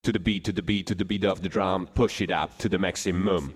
To the beat, to the beat, to the beat of the drum, push it up to the maximum.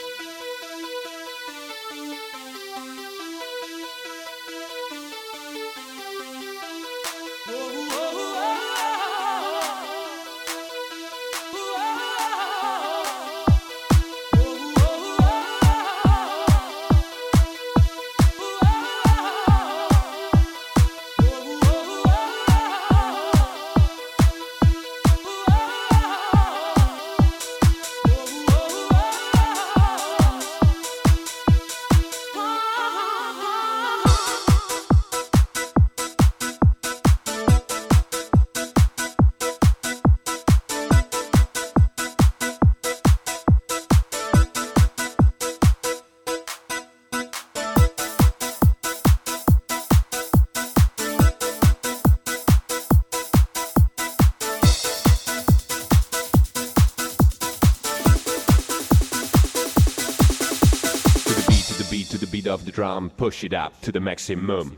To the beat of the drum, push it up to the maximum.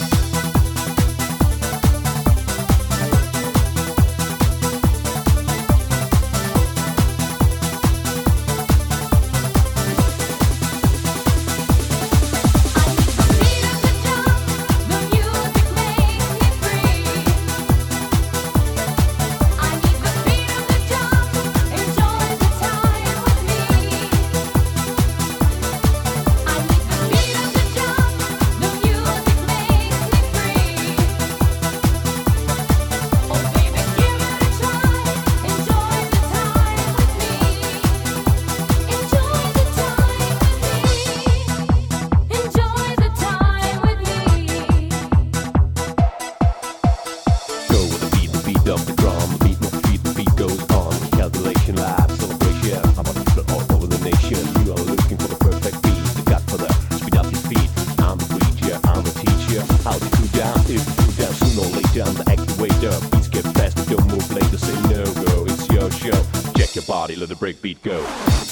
Of the drum, beat my feet, the beat goes on. Calculation, live celebration. I'm about to flip all over the nation. You are looking for the perfect beat, the godfather. Speed up your feet. I'm the preacher, I'm the teacher. How to cool down if you cool down sooner or later. I'm the activator. Beats get faster, don't move later. Say no go, it's your show. Check your body, let the break beat go.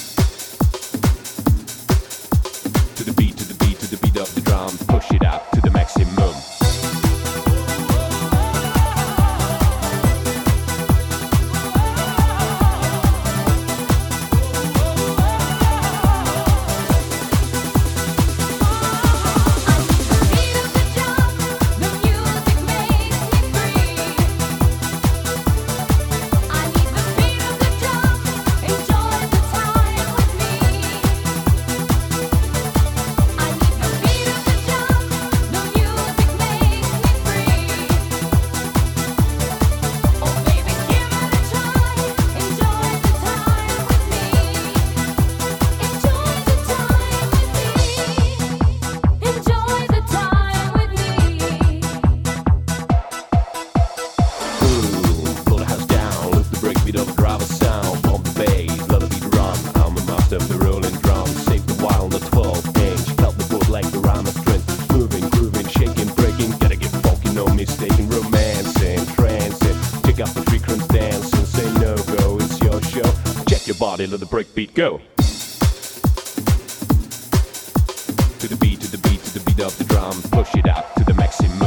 To the beat, to the beat, to the beat of the drum. Push it up to the maximum. Of the rolling drum, save the while on the 12-inch. Felt the board like the rhyme of strength. Moving, grooving, shaking, breaking. Gotta get funky, no mistaking. Romancing, trancing. Check out the frequent dancing. Say no go, it's your show. Check your body, let the break beat go. To the beat, to the beat, to the beat of the drum. Push it up to the maximum.